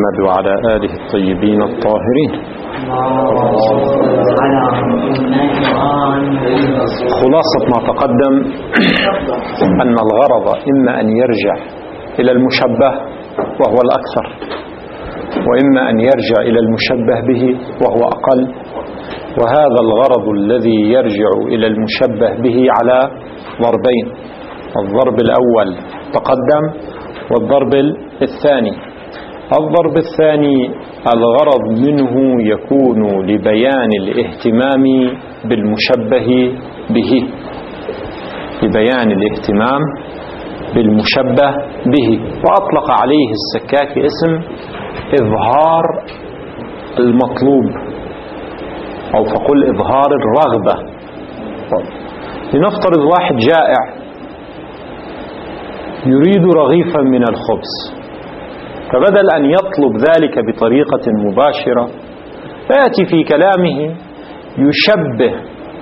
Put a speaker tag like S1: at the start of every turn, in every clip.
S1: محمد وعلى آله الطيبين الطاهرين. خلاصة ما تقدم أن الغرض إما أن يرجع إلى المشبه وهو الأكثر، وإما أن يرجع إلى المشبه به وهو أقل. وهذا الغرض الذي يرجع إلى المشبه به على ضربين: الضرب الأول تقدم والضرب الثاني. الضرب الثاني الغرض منه يكون لبيان الاهتمام بالمشبه به، لبيان الاهتمام بالمشبه به. وأطلق عليه السكاكي اسم إظهار المطلوب، أو فقل إظهار الرغبة. لنفترض واحد جائع يريد رغيفا من الخبز، فبدل أن يطلب ذلك بطريقة مباشرة فيأتي في كلامه يشبه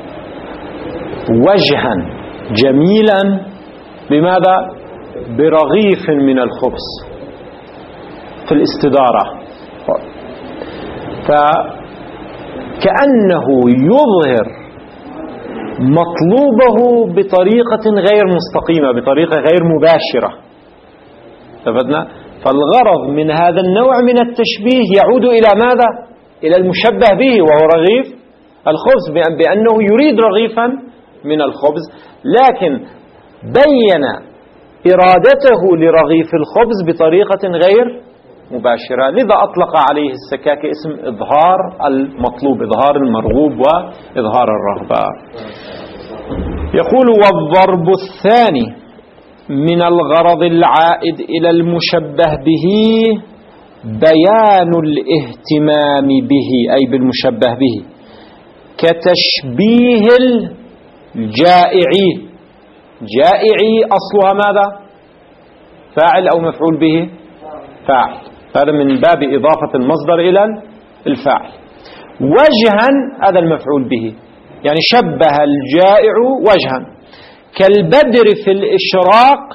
S1: وجها جميلا بماذا؟ برغيف من الخبز في الاستدارة. فكأنه يظهر مطلوبه بطريقة غير مستقيمة، بطريقة غير مباشرة. تفضلنا؟ فالغرض من هذا النوع من التشبيه يعود إلى ماذا؟ إلى المشبه به وهو رغيف الخبز، بأنه يريد رغيفا من الخبز، لكن بين إرادته لرغيف الخبز بطريقة غير مباشرة. لذا أطلق عليه السكاكي اسم إظهار المطلوب، إظهار المرغوب وإظهار الرغبة. يقول: والضرب الثاني من الغرض العائد إلى المشبه به بيان الاهتمام به، أي بالمشبه به، كتشبيه الجائع. جائع أصلها ماذا؟ فاعل أو مفعول به؟ فاعل. هذا من باب إضافة المصدر إلى الفاعل. وجها هذا المفعول به، يعني شبه الجائع وجها. كالبدر في الإشراق.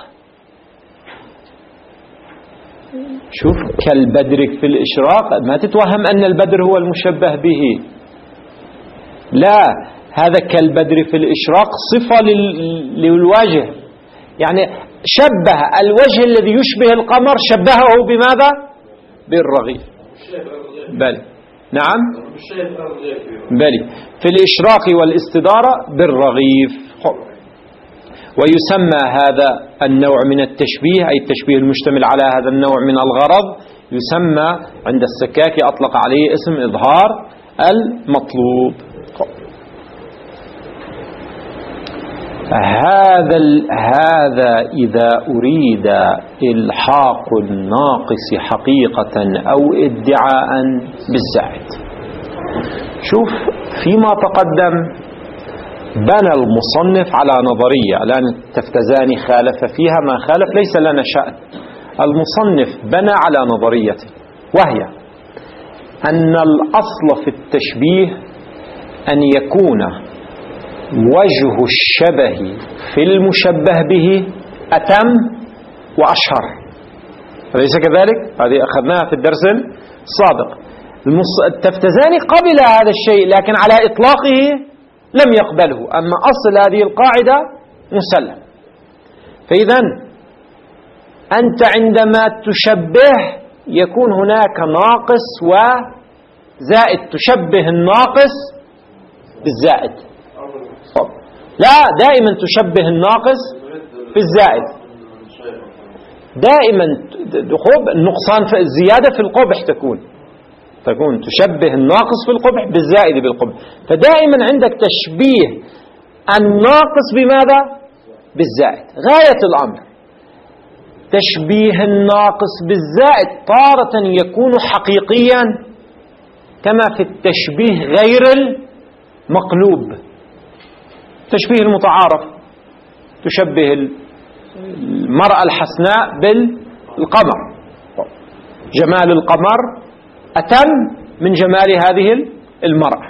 S1: شوف، كالبدر في الإشراق، ما تتوهم أن البدر هو المشبه به، لا، هذا كالبدر في الإشراق صفة للوجه، يعني شبه الوجه الذي يشبه القمر، شبهه بماذا؟ بالرغيف. بل نعم، بل في الإشراق والاستدارة بالرغيف. ويسمى هذا النوع من التشبيه، أي التشبيه المشتمل على هذا النوع من الغرض، يسمى عند السكاكي أطلق عليه اسم إظهار المطلوب. هذا إذا أريد إلحاق الناقص حقيقة أو ادعاء بالزائد. شوف، فيما تقدم بنى المصنف على نظرية، الآن التفتزاني خالف فيها ما خالف، ليس لنا شأن. المصنف بنى على نظرية، وهي أن الأصل في التشبيه أن يكون وجه الشبه في المشبه به أتم وأشهر، أليس كذلك؟ هذه أخذناها في الدرس السابق. التفتزاني قبل هذا الشيء، لكن على إطلاقه لم يقبله، أما أصل هذه القاعدة مسلم. فإذا أنت عندما تشبه يكون هناك ناقص وزائد، تشبه الناقص بالزائد. لا، دائما تشبه الناقص بالزائد، دائما النقصان في الزيادة في القبح تكون تشبه الناقص في القبح بالزائد بالقبح. فدائما عندك تشبيه الناقص بماذا؟ بالزائد. غاية الأمر تشبيه الناقص بالزائد تارة يكون حقيقيا، كما في التشبيه غير المقلوب. تشبيه المتعارف، تشبه المرأة الحسناء بالقمر، جمال القمر أتم من جمال هذه المرأة.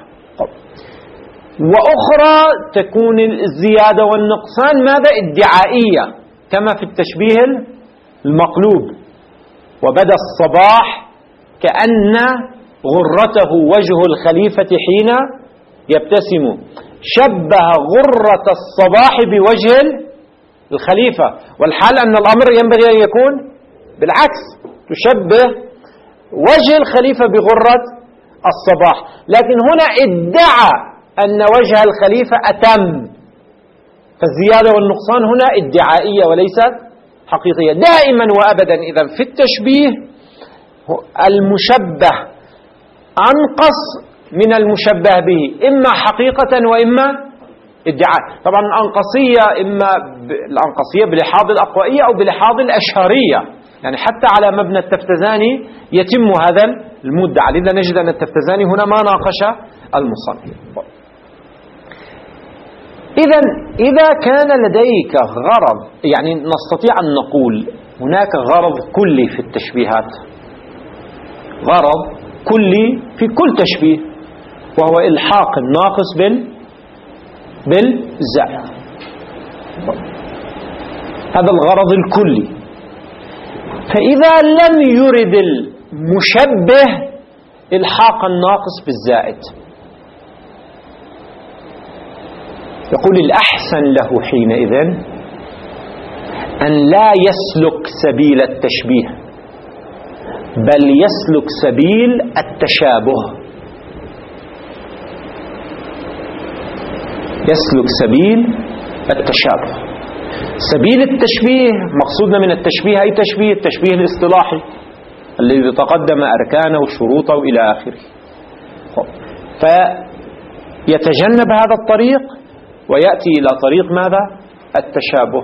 S1: وأخرى تكون الزيادة والنقصان ماذا؟ ادعائية، كما في التشبيه المقلوب. وبدأ الصباح كأن غرته وجه الخليفة حين يبتسم، شبه غرة الصباح بوجه الخليفة، والحال أن الأمر ينبغي أن يكون بالعكس، تشبه وجه الخليفة بغرة الصباح. لكن هنا ادعى أن وجه الخليفة أتم، فالزيادة والنقصان هنا ادعائية وليست حقيقية. دائما وأبدا إذا في التشبيه المشبه أنقص من المشبه به، إما حقيقة وإما ادعاء. طبعا الأنقصية إما الأنقصية بلحاظ الأقوائية أو بلحاظ الأشهرية، يعني حتى على مبنى التفتزاني يتم هذا المدعى. لذا نجد أن التفتزاني هنا ما ناقش المصنف. إذا كان لديك غرض، يعني نستطيع أن نقول هناك غرض كلي في التشبيهات، غرض كلي في كل تشبيه، وهو إلحاق الناقص بالزائد. هذا الغرض الكلي. فإذا لم يرد المشبه إلحاق الناقص بالزائد، يقول الأحسن له حينئذ أن لا يسلك سبيل التشبيه، بل يسلك سبيل التشابه. يسلك سبيل التشابه. سبيل التشبيه مقصودنا من التشبيه أي تشبيه؟ التشبيه الاصطلاحي الذي تقدم أركانه وشروطه إلى آخره. فيتجنب هذا الطريق ويأتي إلى طريق ماذا؟ التشابه.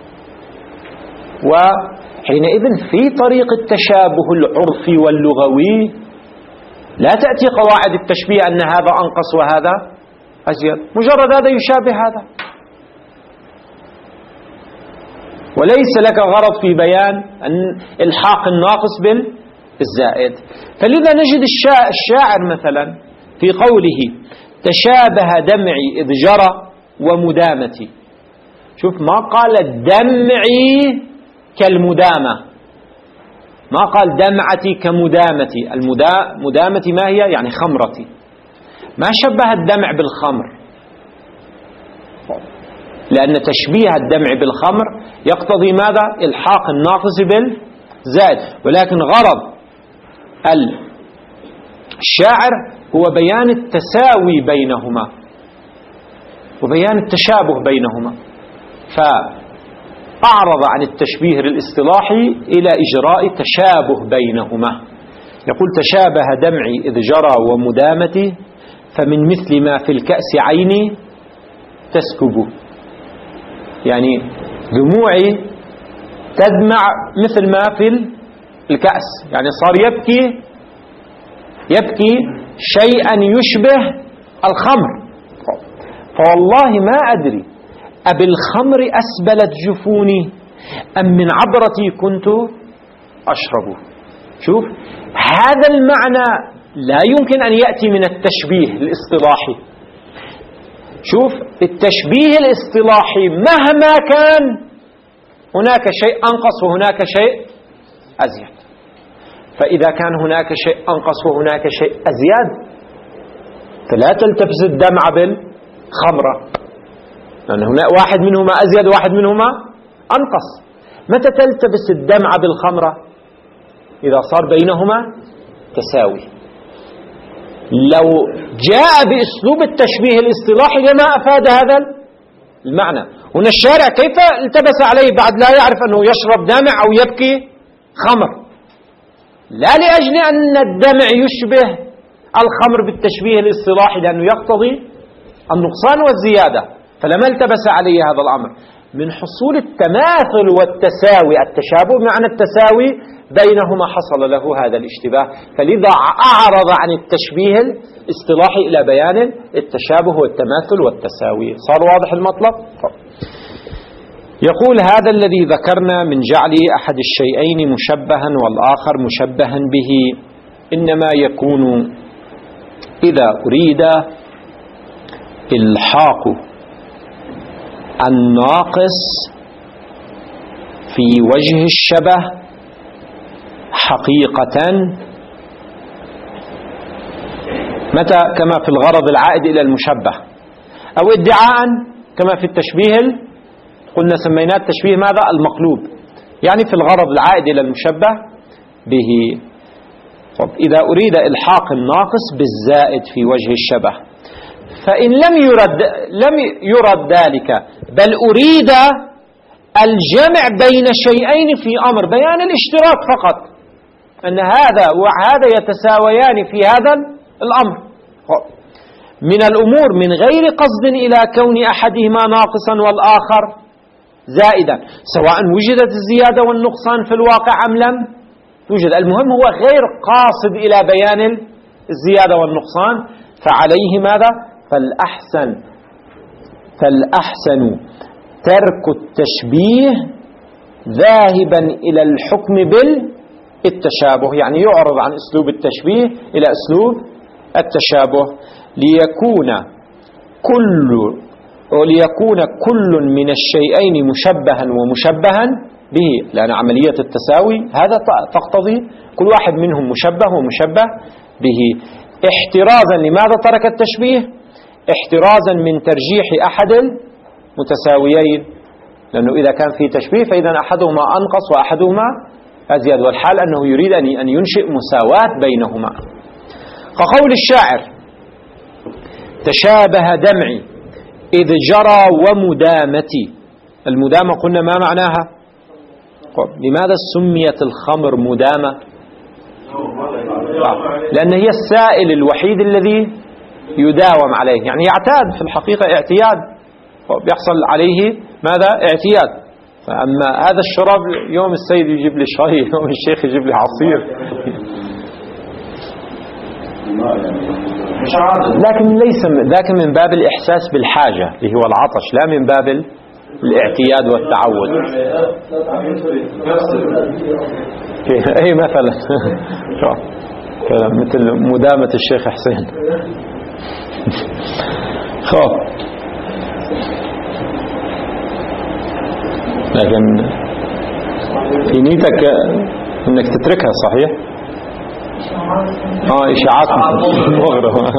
S1: وحينئذ في طريق التشابه العرفي واللغوي لا تأتي قواعد التشبيه أن هذا أنقص وهذا أزيد، مجرد هذا يشابه هذا، وليس لك غرض في بيان أن إلحاق الناقص بالزائد. فلذا نجد الشاعر مثلا في قوله تشابه دمعي إذ جرى ومدامتي، شوف ما قال دمعي كالمدامة، ما قال دمعتي كمدامتي. مدامتي ما هي؟ يعني خمرتي. ما شبه الدمع بالخمر، لأن تشبيه الدمع بالخمر يقتضي ماذا؟ إلحاق الناقص بالزائد. ولكن غرض الشاعر هو بيان التساوي بينهما وبيان التشابه بينهما، فأعرض عن التشبيه الاصطلاحي إلى إجراء تشابه بينهما. يقول تشابه دمعي إذ جرى ومدامتي، فمن مثل ما في الكأس عيني تسكب، يعني دموعي تدمع مثل ما في الكأس، يعني صار يبكي شيئا يشبه الخمر. فوالله ما أدري أبالخمر أسبلت جفوني أم من عبرتي كنت أشرب. شوف هذا المعنى لا يمكن أن يأتي من التشبيه الاصطلاحي. شوف التشبيه الاصطلاحي مهما كان هناك شيء أنقص وهناك شيء أزيد، فإذا كان هناك شيء أنقص وهناك شيء أزيد فلا تلتبس الدمع بالخمرة، لأن هنا واحد منهما أزيد واحد منهما أنقص. متى تلتبس الدمع بالخمرة؟ إذا صار بينهما تساوي. لو جاء بأسلوب التشبيه الاصطلاحي لما أفاد هذا المعنى. هنا الشارع كيف التبس عليه بعد لا يعرف أنه يشرب دمع أو يبكي خمر؟ لا لأجل أن الدمع يشبه الخمر بالتشبيه الاصطلاحي لأنه يقتضي النقصان والزيادة، فلما التبس عليه هذا الأمر من حصول التماثل والتساوي. التشابه معنى التساوي بينهما حصل له هذا الاشتباه، فلذا أعرض عن التشبيه الاصطلاحي إلى بيان التشابه والتماثل والتساوي. صار واضح المطلب؟ يقول هذا الذي ذكرنا من جعل أحد الشيئين مشبها والآخر مشبها به إنما يكون إذا أريد إلحاق الناقص في وجه الشبه حقيقة متى؟ كما في الغرض العائد إلى المشبه، أو ادعاء كما في التشبيه قلنا سميناه التشبيه ماذا؟ المقلوب، يعني في الغرض العائد إلى المشبه به. طب إذا أريد إلحاق الناقص بالزائد في وجه الشبه، فإن لم يرد ذلك، بل أريد الجمع بين شيئين في أمر، بيان الاشتراك فقط، أن هذا وهذا يتساويان في هذا الأمر من الأمور من غير قصد إلى كون أحدهما ناقصا والآخر زائدا، سواء وجدت الزيادة والنقصان في الواقع أم لم توجد، المهم هو غير قاصد إلى بيان الزيادة والنقصان، فعليه ماذا؟ فالأحسن ترك التشبيه ذاهبا إلى الحكم بالتشابه، يعني يعرض عن أسلوب التشبيه إلى أسلوب التشابه ليكون كل من الشيئين مشبها ومشبها به، لأن عملية التساوي هذا تقتضي كل واحد منهم مشبه ومشبه به، احترازا لماذا ترك التشبيه؟ احترازا من ترجيح أحد المتساويين، لأنه إذا كان في تشبيه فإذا أحدهما أنقص وأحدهما أزيد، والحال أنه يريد أن ينشئ مساواة بينهما. كقول الشاعر: تشابه دمعي إذ جرى ومدامتي. المدامة قلنا ما معناها؟ لماذا سميت الخمر مدامة؟ لأن هي السائل الوحيد الذي يداوم عليه، يعني يعتاد في الحقيقة اعتياد، بيحصل عليه ماذا؟ اعتياد. فأما هذا الشراب يوم السيد يجيب لي شاي، يوم الشيخ يجيب لي عصير، لكن ليس ذاك من باب الإحساس بالحاجة اللي هو العطش، لا من باب الاعتياد والتعود. أي مثلا مثل مدامة الشيخ حسين. لكن في نيتك انك تتركها صحيح؟ إشاعات مغربة.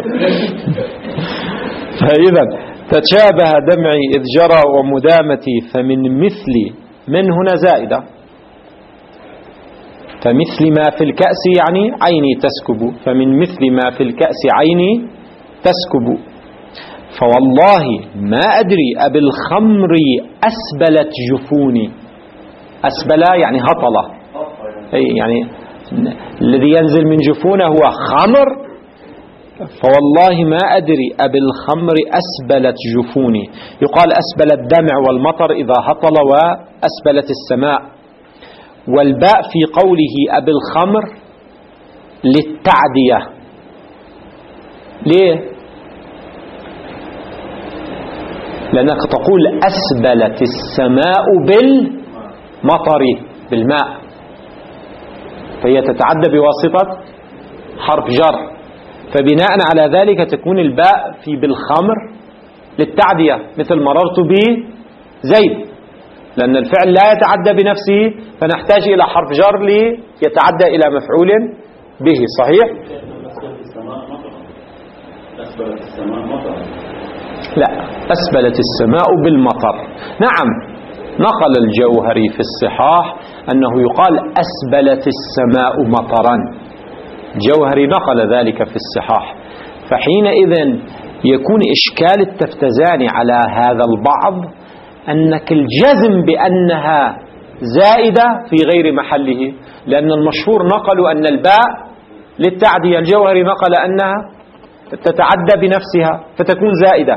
S1: فإذا تشابه دمعي إذ جرى ومدامتي فمن مثل، من هنا زائدة، فمثل ما في الكأس يعني عيني تسكب، فمن مثل ما في الكأس عيني تسكب، فوالله ما أدري أبي الخمر أسبلت جفوني. أسبل يعني هطلة، يعني الذي ينزل من جفونه هو خمر، فوالله ما أدري أبي الخمر أسبلت جفوني. يقال أسبل الدمع والمطر إذا هطل، وأسبلت السماء. والباء في قوله أبي الخمر للتعدية. ليه؟ لأنك تقول أسبلت السماء بالمطر، بالماء، فهي تتعدى بواسطة حرف جر، فبناء على ذلك تكون الباء في بالخمر للتعدية، مثل مررت بزيد، لأن الفعل لا يتعدى بنفسه، فنحتاج إلى حرف جر ليتعدى إلى مفعول به. صحيح؟ أسبلت السماء مطر. لا، أسبلت السماء بالمطر. نعم، نقل الجوهري في الصحاح أنه يقال أسبلت السماء مطرا، الجوهري نقل ذلك في الصحاح. فحينئذ يكون إشكال التفتزاني على هذا البعض أنك الجزم بأنها زائدة في غير محله، لأن المشهور نقلوا أن الباء للتعدية، الجوهري نقل أنها تتعدى بنفسها فتكون زائدة،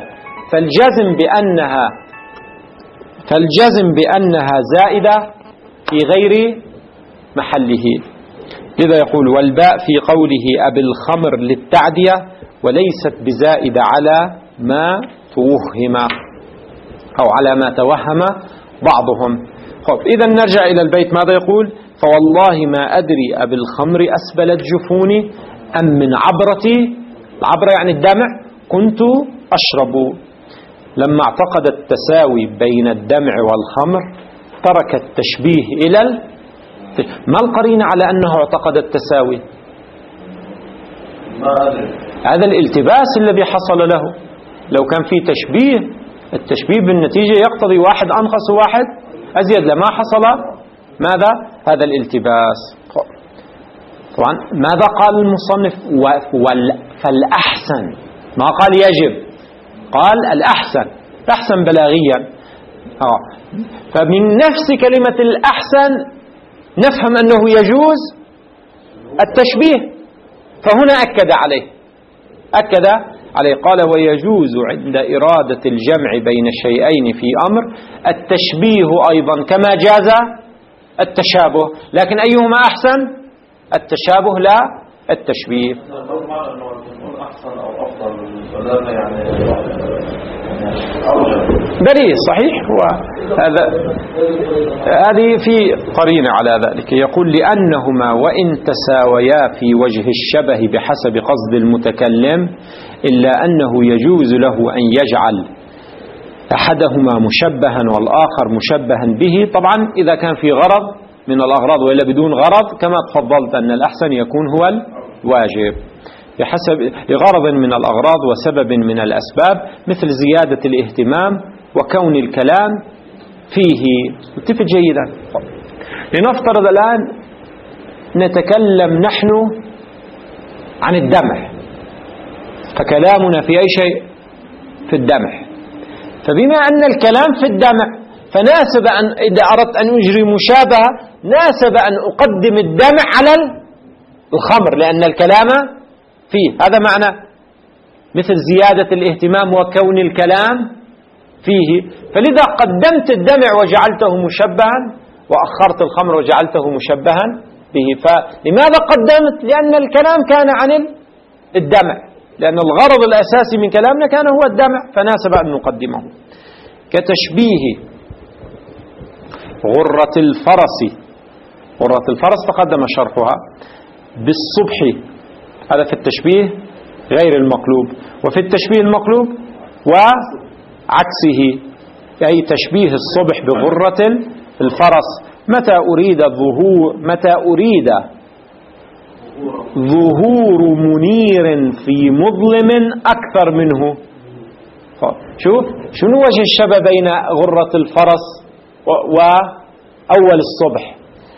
S1: فالجزم بأنها زائدة في غير محله. لذا يقول: والباء في قوله أبي الخمر للتعدية وليست بزائدة على ما توهم أو على ما توهم بعضهم. إذا نرجع إلى البيت، ماذا يقول؟ فوالله ما أدري أبي الخمر أسبلت جفوني أم من عبرتي، العبرة يعني الدمع، كنت أشرب. لما اعتقد التساوي بين الدمع والخمر ترك التشبيه إلى ما القرينة على أنه اعتقد التساوي؟
S2: ما أدري.
S1: هذا الالتباس الذي حصل له. لو كان في تشبيه، التشبيه بالنتيجة يقتضي واحد أنقص واحد أزيد، لما حصل ماذا؟ هذا الالتباس. طبعا ماذا قال المصنف؟ فالأحسن، ما قال يجب، قال الأحسن بلاغيا. فمن نفس كلمة الأحسن نفهم أنه يجوز التشبيه، فهنا أكد عليه قال ويجوز عند إرادة الجمع بين شيئين في أمر التشبيه أيضا كما جاز التشابه، لكن أيهما أحسن؟ التشابه لا التشبيه. دليل صحيح، هذه في قرينة على ذلك. يقول لأنهما وإن تساويا في وجه الشبه بحسب قصد المتكلم إلا أنه يجوز له أن يجعل أحدهما مشبها والآخر مشبها به، طبعا إذا كان في غرض من الأغراض، وإلا بدون غرض كما تفضلت أن الأحسن يكون هو الواجب لغرض من الأغراض وسبب من الأسباب، مثل زيادة الاهتمام وكون الكلام فيه. التفت جيدا. لنفترض الآن نتكلم نحن عن الدمع، فكلامنا في أي شيء؟ في الدمع. فبما أن الكلام في الدمع فناسب أن إذا أردت أن أجري مشابهة ناسب أن أقدم الدمع على الخمر لأن الكلام فيه. هذا معنى مثل زيادة الاهتمام وكون الكلام فيه. فلذا قدمت الدمع وجعلته مشبها وأخرت الخمر وجعلته مشبها به. فلماذا قدمت؟ لأن الكلام كان عن الدمع، لأن الغرض الأساسي من كلامنا كان هو الدمع، فناسب أن نقدمه. كتشبيه غرة الفرس تقدم شرحها بالصبح، هذا في التشبيه غير المقلوب. وفي التشبيه المقلوب وعكسه، أي تشبيه الصبح بغرة الفرس متى أريد ظهور منير في مظلم أكثر منه. شوف شنو وجه الشبه بين غرة الفرس وأول الصبح؟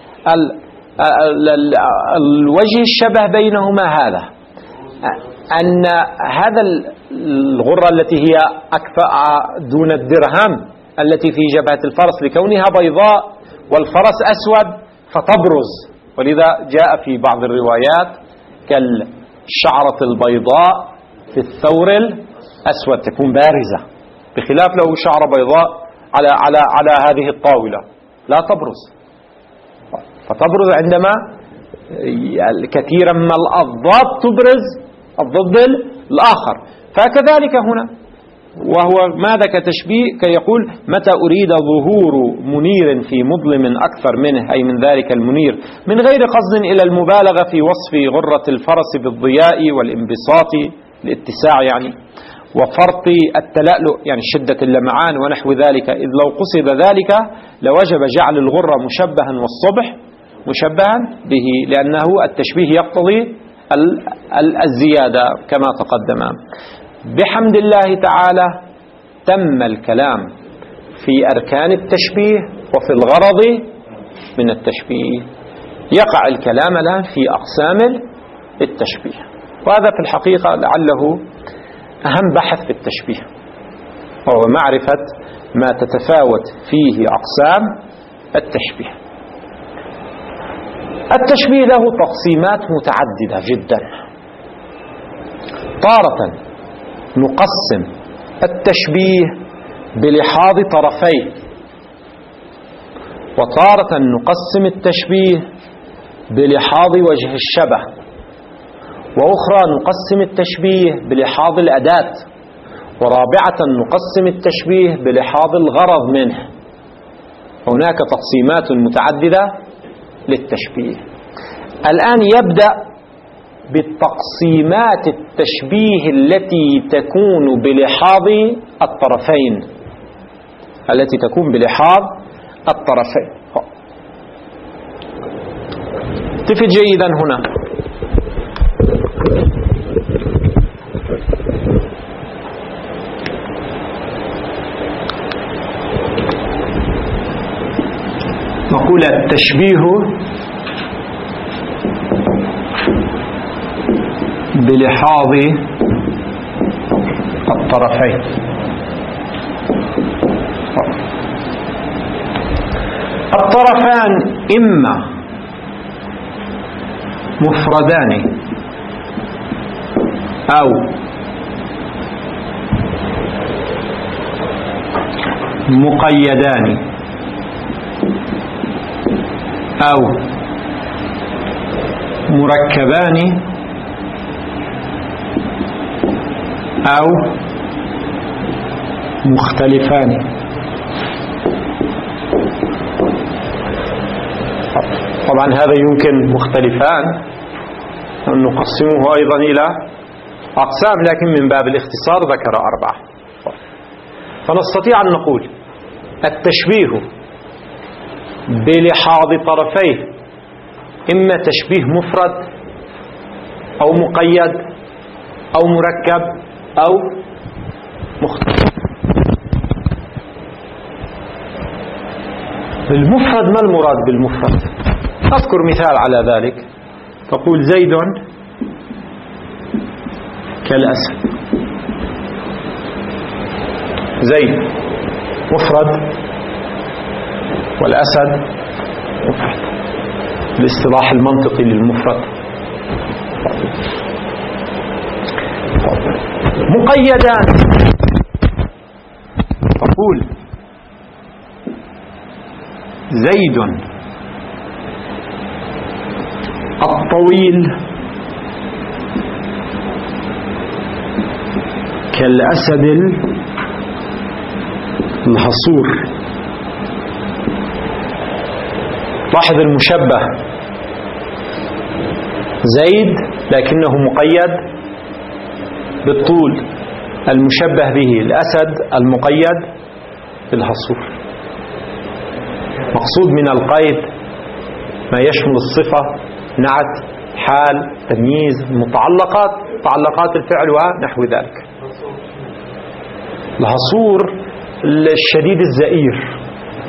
S1: الوجه الشبه بينهما هذا، أن هذا الغرة التي هي أكفأ دون الدرهم التي في جبهة الفرس لكونها بيضاء والفرس أسود فتبرز، ولذا جاء في بعض الروايات كالشعرة البيضاء في الثور الأسود، تكون بارزة، بخلاف لو شعرة بيضاء على هذه الطاولة لا تبرز، فتبرز عندما كثيرا ما الأضداد تبرز الضد الآخر. فكذلك هنا، وهو ماذا كتشبيه كيقول متى أريد ظهور منير في مظلم أكثر منه، أي من ذلك المنير، من غير قصد إلى المبالغة في وصف غرة الفرس بالضياء والانبساط الاتساع يعني، وفرط التلألؤ يعني شدة اللمعان ونحو ذلك، إذ لو قصد ذلك لوجب جعل الغرة مشبها والصبح مشبها به، لأنه التشبيه يقتضي الزيادة كما تقدم. بحمد الله تعالى تم الكلام في أركان التشبيه وفي الغرض من التشبيه. يقع الكلام الآن في أقسام التشبيه، وهذا في الحقيقة لعله أهم بحث في التشبيه، وهو معرفة ما تتفاوت فيه أقسام التشبيه. التشبيه له تقسيمات متعددة جدا. تارة نقسم التشبيه بلحاظ طرفيه، وتارة نقسم التشبيه بلحاظ وجه الشبه، وأخرى نقسم التشبيه بلحاظ الأداة، ورابعة نقسم التشبيه بلحاظ الغرض منه. هناك تقسيمات متعددة للتشبيه. الآن يبدأ بالتقسيمات التشبيه التي تكون بلحاظ الطرفين، التي تكون بلحاظ الطرفين. التفت جيدا هنا. نقول التشبيه بلحاظ الطرفين. الطرفان إما مفردان أو مقيدان أو مركبان أو مختلفان. طبعا هذا يمكن مختلفان أن نقسمه أيضا إلى أقسام، لكن من باب الاختصار ذكر 4. فنستطيع أن نقول التشبيه بلحاظ طرفيه إما تشبيه مفرد أو مقيد أو مركب أو مختلف. بالمفرد ما المراد بالمفرد؟ أذكر مثال على ذلك. تقول زيد كالأسد. زيد مفرد والأسد مفرد بالاصطلاح المنطقي للمفرد. مقيدان تقول زيد الطويل كالأسد الحصور. لاحظ المشبه زيد لكنه مقيد بالطول، المشبه به الأسد المقيد بالحصور. مقصود من القيد ما يشمل الصفة، نعت، حال، تمييز، متعلقات الفعل ونحو ذلك. الحصور الشديد الزئير.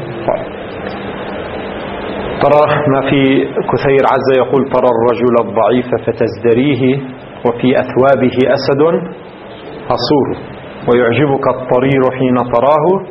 S1: ترى ما في كثير عز يقول ترى الرجل الضعيف فتزدريه وفي أثوابه أسد حصور، ويعجبك الطرير حين تراه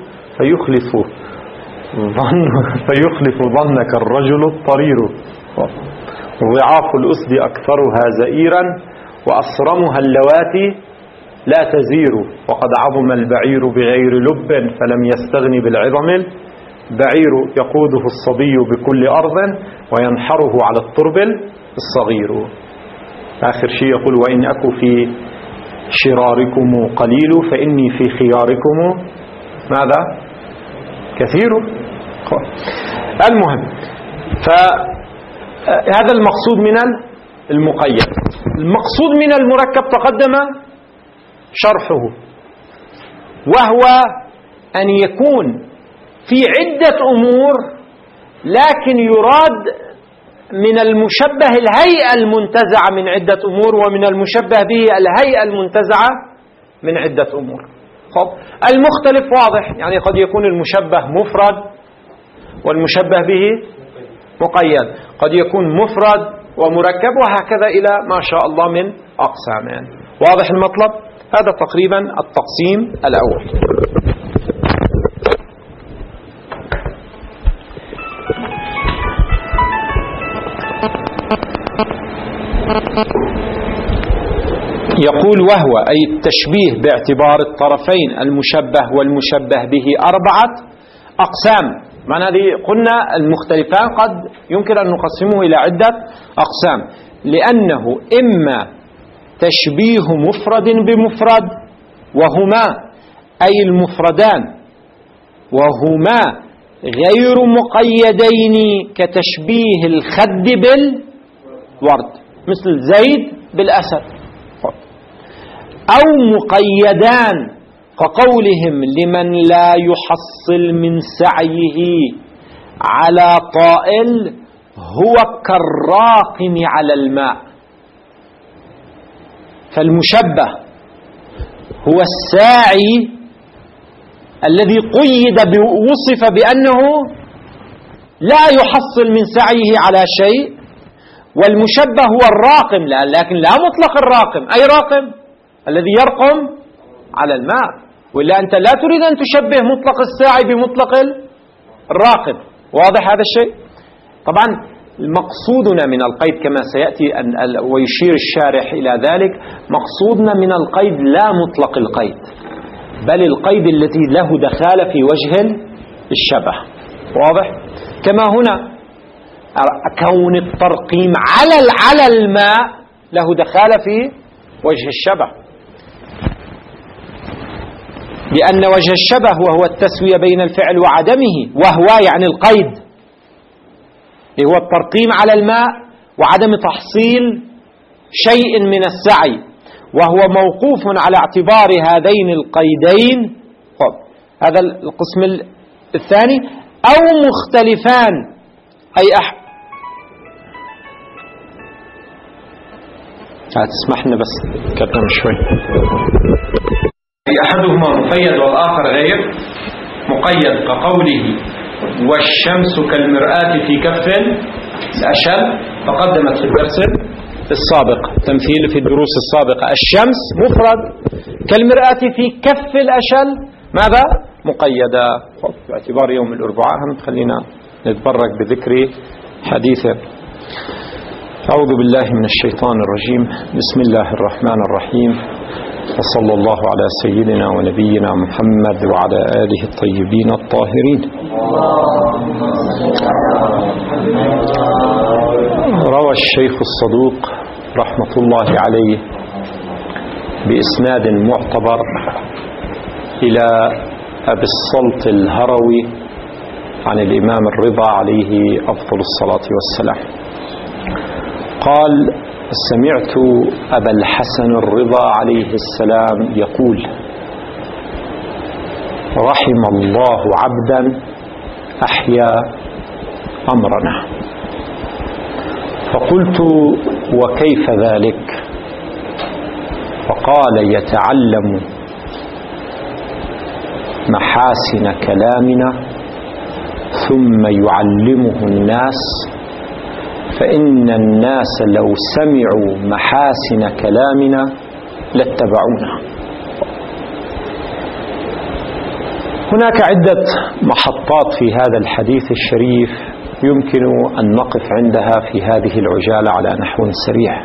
S1: فيخلف ظنك الرجل الطرير. ضعاف الأسد أكثرها زئيرا وأصرمها اللواتي لا تزير، وقد عظم البعير بغير لب فلم يستغن بالعظم البعير، يقوده الصبي بكل أرض وينحره على الترب الصغير. آخر شيء يقول وإن أكو في شراركم قليل فإني في خياركم ماذا كثير. المهم، فهذا المقصود من المقيد. المقصود من المركب تقدم شرحه، وهو أن يكون في عدة أمور لكن يراد من المشبه الهيئة المنتزعة من عدة أمور، ومن المشبه به الهيئة المنتزعة من عدة أمور. المختلف واضح، يعني قد يكون المشبه مفرد والمشبه به مقيد، قد يكون مفرد ومركب، وهكذا إلى ما شاء الله من أقسام. يعني واضح المطلب؟ هذا تقريبا التقسيم الأول. يقول وهو أي التشبيه باعتبار الطرفين المشبه والمشبه به 4 أقسام. معنى هذه قلنا المختلفان قد يمكن أن نقسمه إلى عدة أقسام، لأنه إما تشبيه مفرد بمفرد، وهما أي المفردان وهما غير مقيدين كتشبيه الخد بالورد مثل زيد بالأسد، أو مقيدان كقولهم لمن لا يحصل من سعيه على طائل هو كالراقم على الماء. فالمشبه هو الساعي الذي قيد وصف بأنه لا يحصل من سعيه على شيء، والمشبه هو الراقم، لكن لا مطلق الراقم. أي راقم؟ الذي يرقم على الماء، وإلا أنت لا تريد أن تشبه مطلق الساعي بمطلق الراقم. واضح هذا الشيء؟ طبعا مقصودنا من القيد كما سيأتي ويشير الشارح إلى ذلك، مقصودنا من القيد لا مطلق القيد، بل القيد الذي له دخالة في وجه الشبه. واضح؟ كما هنا كون الترقيم على الماء له دخالة في وجه الشبه، لأن وجه الشبه وهو التسوية بين الفعل وعدمه، وهو يعني القيد هو الترقيم على الماء وعدم تحصيل شيء من السعي، وهو موقوف على اعتبار هذين القيدين. هذا القسم الثاني. أو مختلفان، أي تسمحنا بس كتم شوي. أحدهما مقيد والآخر غير مقيد، كقوله والشمس كالمرآة في كف الأشل، تقدمت في الدرس السابق تمثيل في الدروس السابقة. الشمس مفرد، كالمرآة في كف الأشل ماذا؟ مقيدة. باعتبار يوم الأربعاء هم خلينا نتبرك بذكر حديثه. أعوذ بالله من الشيطان الرجيم. بسم الله الرحمن الرحيم، وصلى الله على سيدنا ونبينا محمد وعلى آله الطيبين الطاهرين. روى الشيخ الصدوق رحمة الله عليه بإسناد معتبر إلى أبي الصلت الهروي عن الإمام الرضا عليه أفضل الصلاة والسلام قال: سمعت أبا الحسن الرضا عليه السلام يقول: رحم الله عبدا أحيا أمرنا. فقلت: وكيف ذلك؟ فقال: يتعلم محاسن كلامنا ثم يعلمه الناس، فإن الناس لو سمعوا محاسن كلامنا لاتبعونا. هناك عدة محطات في هذا الحديث الشريف يمكن أن نقف عندها في هذه العجالة على نحو سريع.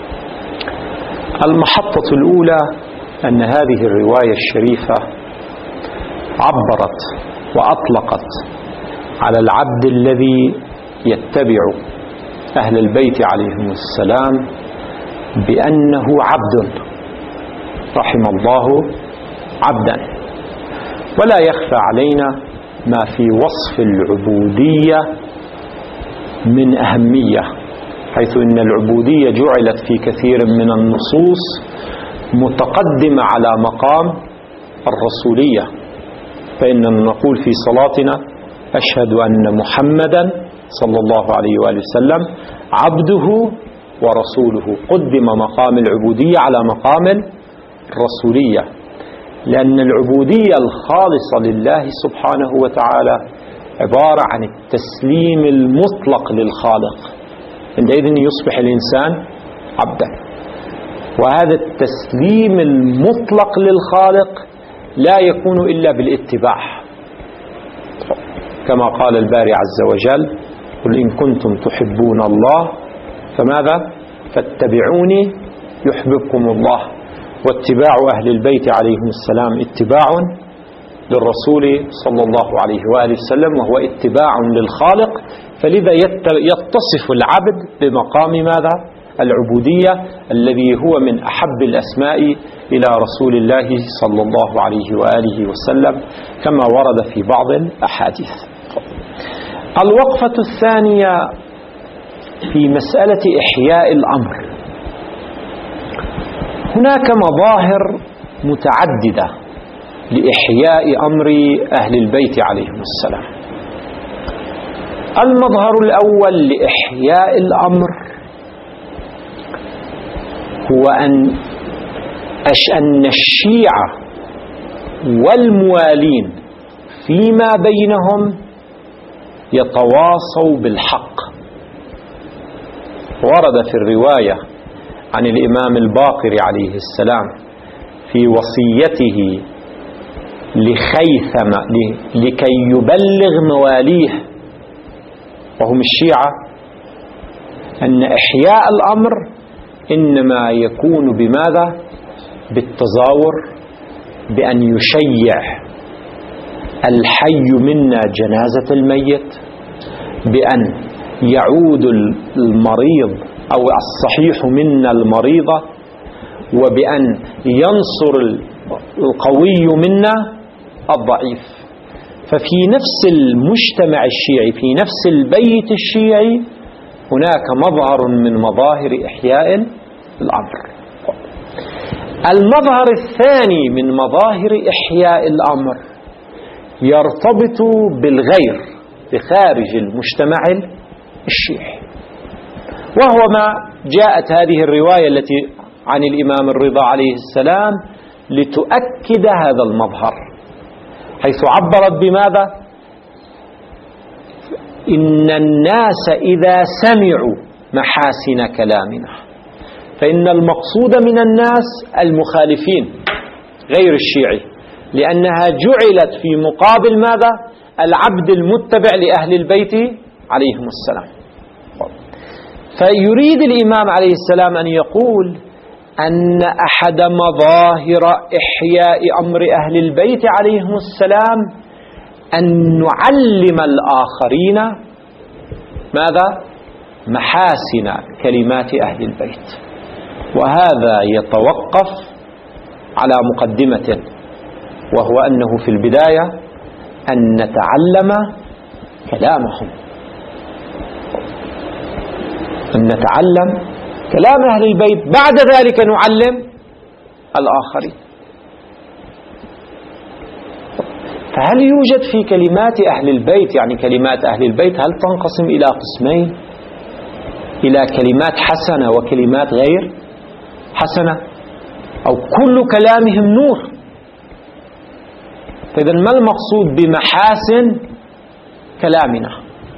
S1: المحطة الأولى أن هذه الرواية الشريفة عبرت وأطلقت على العبد الذي يتبع أهل البيت عليهم السلام بأنه عبد، رحم الله عبدا. ولا يخفى علينا ما في وصف العبودية من أهمية، حيث إن العبودية جعلت في كثير من النصوص متقدمة على مقام الرسولية. فإننا نقول في صلاتنا: أشهد أن محمدا صلى الله عليه وآله وسلم عبده ورسوله. قدم مقام العبودية على مقام الرسولية، لأن العبودية الخالصة لله سبحانه وتعالى عبارة عن التسليم المطلق للخالق، عندئذ يصبح الإنسان عبدا. وهذا التسليم المطلق للخالق لا يكون إلا بالاتباع، كما قال الباري عز وجل: قل إن كنتم تحبون الله فماذا؟ فاتبعوني يحببكم الله. واتباع أهل البيت عليهم السلام اتباع للرسول صلى الله عليه وآله وسلم، وهو اتباع للخالق. فلذا يتصف العبد بمقام ماذا؟ العبودية، الذي هو من أحب الأسماء إلى رسول الله صلى الله عليه وآله وسلم كما ورد في بعض الأحاديث. الوقفة الثانية في مسألة إحياء الأمر. هناك مظاهر متعددة لإحياء أمر أهل البيت عليهم السلام. المظهر الأول لإحياء الأمر هو أن الشيعة والموالين فيما بينهم يتواصوا بالحق. ورد في الرواية عن الإمام الباقر عليه السلام في وصيته لخيثم لكي يبلغ مواليه وهم الشيعة أن إحياء الأمر إنما يكون بماذا؟ بالتزاور، بأن يشيع الحي منا جنازة الميت، بأن يعود المريض أو الصحيح منا المريضة، وبأن ينصر القوي منا الضعيف. ففي نفس المجتمع الشيعي، في نفس البيت الشيعي، هناك مظهر من مظاهر إحياء الأمر. المظهر الثاني من مظاهر إحياء الأمر يرتبط بالغير بخارج المجتمع الشيعي، وهو ما جاءت هذه الرواية التي عن الإمام الرضا عليه السلام لتؤكد هذا المظهر، حيث عبرت بماذا؟ إن الناس إذا سمعوا محاسن كلامنا، فإن المقصود من الناس المخالفين غير الشيعي، لأنها جعلت في مقابل ماذا؟ العبد المتبع لأهل البيت عليهم السلام. فيريد الإمام عليه السلام أن يقول أن أحد مظاهر إحياء أمر أهل البيت عليهم السلام أن نعلم الآخرين ماذا؟ محاسن كلمات أهل البيت. وهذا يتوقف على مقدمة، وهو أنه في البداية أن نتعلم كلامهم، أن نتعلم كلام أهل البيت، بعد ذلك نعلم الآخرين. فهل يوجد في كلمات أهل البيت، يعني كلمات أهل البيت هل تنقسم إلى قسمين؟ إلى كلمات حسنة وكلمات غير حسنة، أو كل كلامهم نور؟ فإذا ما المقصود بمحاسن كلامنا؟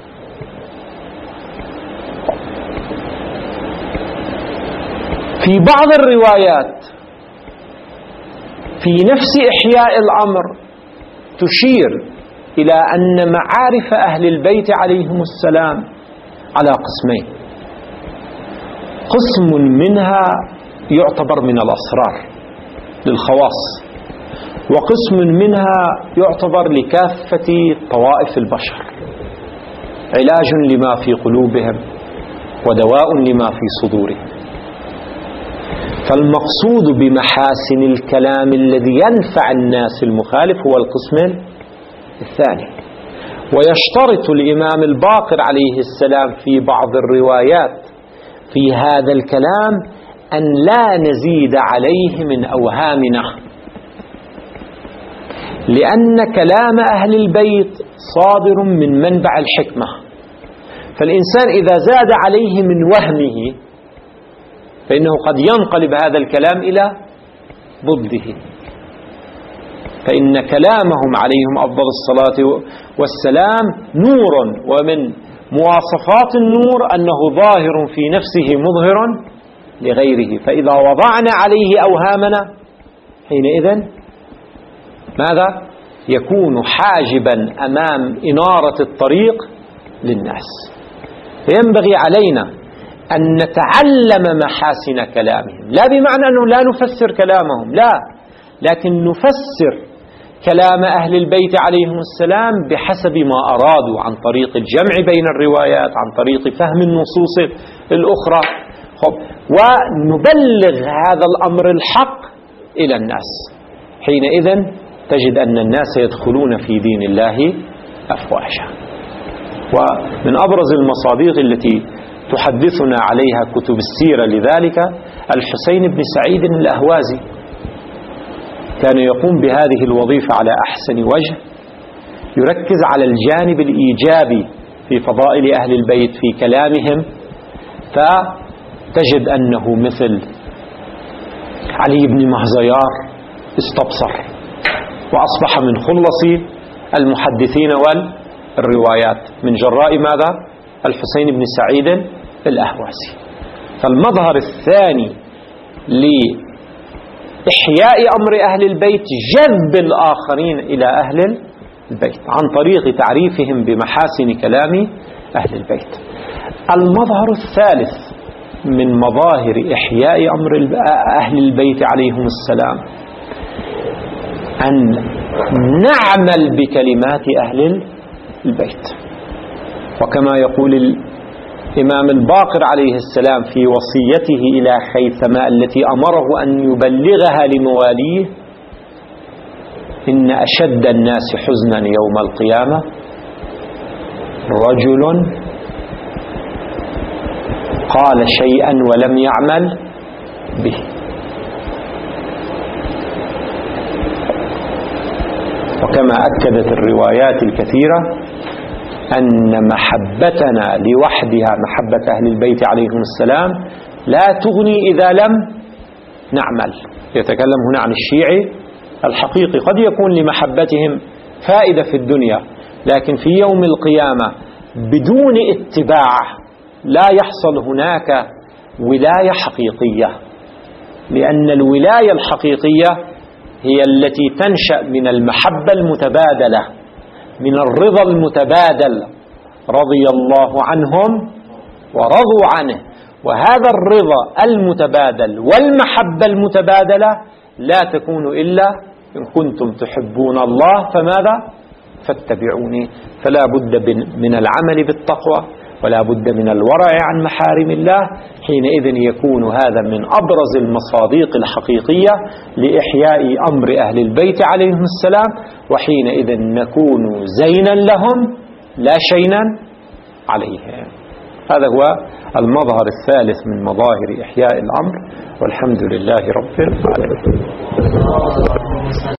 S1: في بعض الروايات في نفس إحياء الأمر تشير إلى أن معارف أهل البيت عليهم السلام على قسمين: قسم منها يعتبر من الأسرار للخواص، وقسم منها يعتبر لكافة طوائف البشر، علاج لما في قلوبهم ودواء لما في صدورهم. فالمقصود بمحاسن الكلام الذي ينفع الناس المخالف هو القسم الثاني. ويشترط الإمام الباقر عليه السلام في بعض الروايات في هذا الكلام أن لا نزيد عليه من أوهامنا، لأن كلام أهل البيت صادر من منبع الحكمة، فالإنسان إذا زاد عليه من وهمه فإنه قد ينقلب هذا الكلام إلى ضده. فإن كلامهم عليهم أفضل الصلاة والسلام نور، ومن مواصفات النور أنه ظاهر في نفسه مظهر لغيره. فإذا وضعنا عليه أوهامنا حينئذ ماذا؟ يكون حاجبا أمام إنارة الطريق للناس. فينبغي علينا أن نتعلم محاسن كلامهم، لا بمعنى أنه لا نفسر كلامهم، لا، لكن نفسر كلام أهل البيت عليهم السلام بحسب ما أرادوا، عن طريق الجمع بين الروايات، عن طريق فهم النصوص الأخرى، ونبلغ هذا الأمر الحق إلى الناس. حينئذ تجد أن الناس يدخلون في دين الله أفواجا. ومن أبرز المصادق التي تحدثنا عليها كتب السيرة لذلك الحسين بن سعيد الأهوازي، كان يقوم بهذه الوظيفة على أحسن وجه، يركز على الجانب الإيجابي في فضائل أهل البيت في كلامهم، فتجد أنه مثل علي بن مهزيار استبصر وأصبح من خلص المحدثين الروايات من جراء ماذا؟ الحسين بن سعيد الأهوازي. فالمظهر الثاني لإحياء أمر أهل البيت جذب الآخرين إلى أهل البيت عن طريق تعريفهم بمحاسن كلام أهل البيت. المظهر الثالث من مظاهر إحياء أمر أهل البيت عليهم السلام أن نعمل بكلمات أهل البيت، وكما يقول الإمام الباقر عليه السلام في وصيته إلى خيثمة التي أمره أن يبلغها لمواليه: إن أشد الناس حزنا يوم القيامة رجل قال شيئا ولم يعمل به. وكما أكدت الروايات الكثيرة أن محبتنا لوحدها، محبة أهل البيت عليهم السلام، لا تغني إذا لم نعمل. يتكلم هنا عن الشيعي الحقيقي، قد يكون لمحبتهم فائدة في الدنيا، لكن في يوم القيامة بدون اتباع لا يحصل هناك ولاية حقيقية، لأن الولاية الحقيقية هي التي تنشأ من المحبة المتبادلة، من الرضا المتبادل، رضي الله عنهم ورضوا عنه. وهذا الرضا المتبادل والمحبة المتبادلة لا تكون إلا إن كنتم تحبون الله فماذا؟ فاتبعوني. فلا بد من العمل بالتقوى، ولا بد من الورع عن محارم الله. حينئذ يكون هذا من أبرز المصادق الحقيقية لإحياء أمر أهل البيت عليهم السلام، وحينئذ نكون زينا لهم لا شينا عليهم. هذا هو المظهر الثالث من مظاهر إحياء الأمر، والحمد لله رب العالمين.